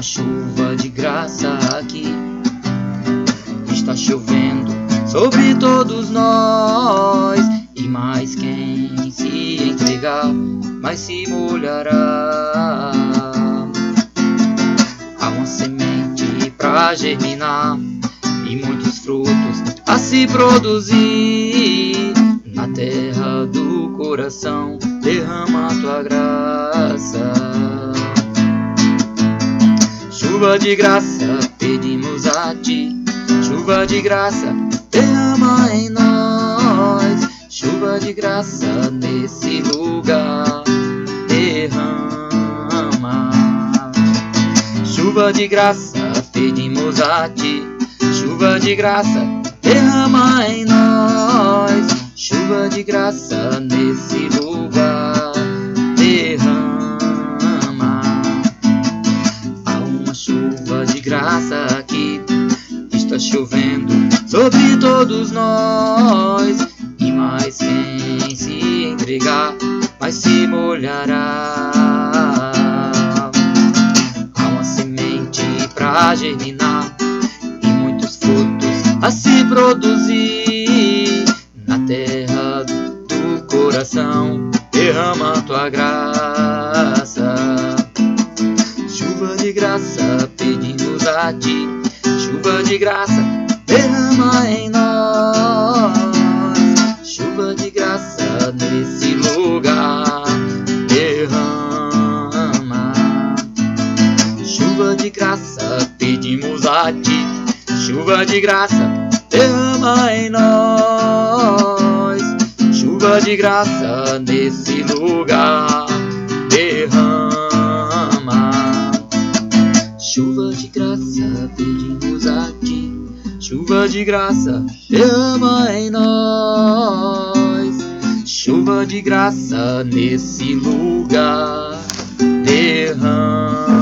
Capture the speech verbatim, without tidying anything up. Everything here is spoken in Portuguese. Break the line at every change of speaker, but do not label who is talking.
uma chuva de graça aqui. Está chovendo sobre todos nós, e mais quem se entregar, mais se molhará. Há uma semente pra germinar e muitos frutos a se produzir. Na terra do coração derrama a tua graça. Chuva de graça pedimos a ti, chuva de graça derrama em nós. Chuva de graça nesse lugar derrama. Chuva de graça pedimos a ti, chuva de graça derrama em nós. Chuva de graça nesse lugar derrama. Há uma chuva de graça aqui, está chovendo sobre todos nós, e mais quem se entregar, mais se molhará. Há uma semente pra germinar e muitos frutos a se produzir. Na terra do coração derrama a tua graça. Chuva de graça pedimos a ti, chuva de graça derrama em nós. Chuva de graça nesse lugar derrama. Chuva de graça pedimos a ti, chuva de graça derrama em nós. Chuva de graça nesse lugar derrama. Chuva de graça pedimos a ti, chuva de graça derrama em nós. Chuva de graça nesse lugar derrama.